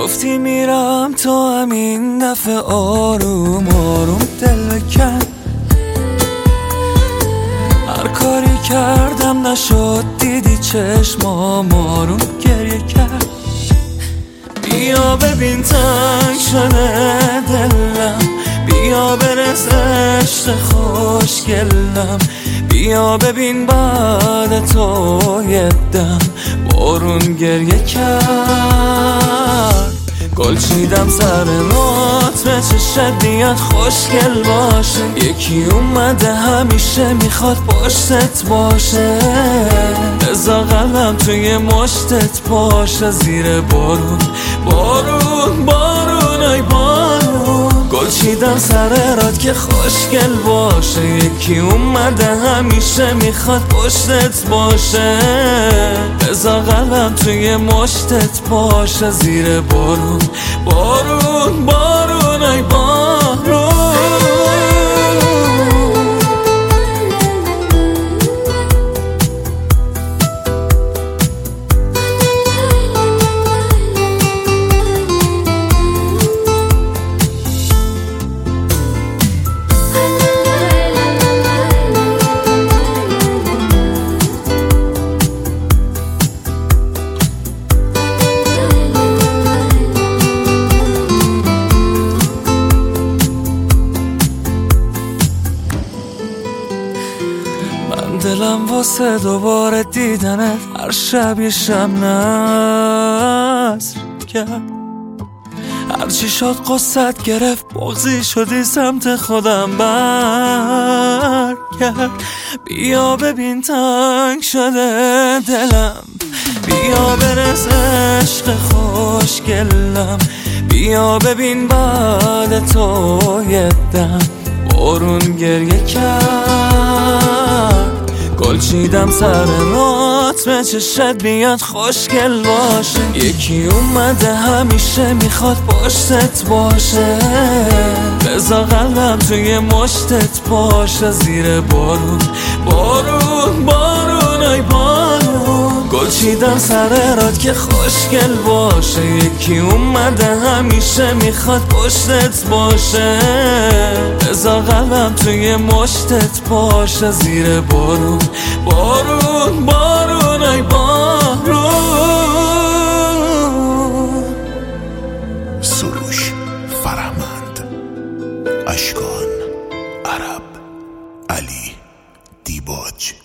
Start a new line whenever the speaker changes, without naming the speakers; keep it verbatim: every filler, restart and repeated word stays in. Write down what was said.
گفتی میرم تو همین دفعه آروم آروم دل بکن. هر کاری کردم نشد، دیدی چشمام آروم گریه کرد. بیا ببین تنگ شده دلم، بیا برس عشق خوشگلم. بیا ببین بعد تو یه دم بارون گریه کرد. گل چیدم سر رات به چشت بیاد خوشگل باشه. یکی اومده همیشه میخواد پشتت باشه. بذار قلبم توی مشتت باشه. زیر بارون بارون بارون ای بارون. گل چیدم سر رات که خوشگل باشه. یکی اومده همیشه میخواد پشتت باشه. بذار قلبم توی مشتت باشه. زیر بارون بارون بارون ای بارون. دلم واسه دوباره دیدنت هر شب یه شب نصر کرد. هرچی شد قصت گرفت، بغضی شدی سمت خودم بر کرد. بیا ببین تنگ شده دلم، بیا برس عشق خوشگلم. بیا ببین بعد تو یه دم بارون گریه کرد. گل چیدم سر رات به چشت بیاد خوشگل باشه. یکی اومده همیشه میخواد پشتت باشه. بذار قلبم توی مشتت باشه. زیر بارون بارون بارون ای بارون. گل چیدم سر رات که خوشگل باشه. یکی اومده همیشه میخواد پشتت باشه. بذار قلبم توی مشتت باشه. زیر بارون بارون بارون ای بارون.
سروش فرهمند، اشکان، عرب، علی دیباج.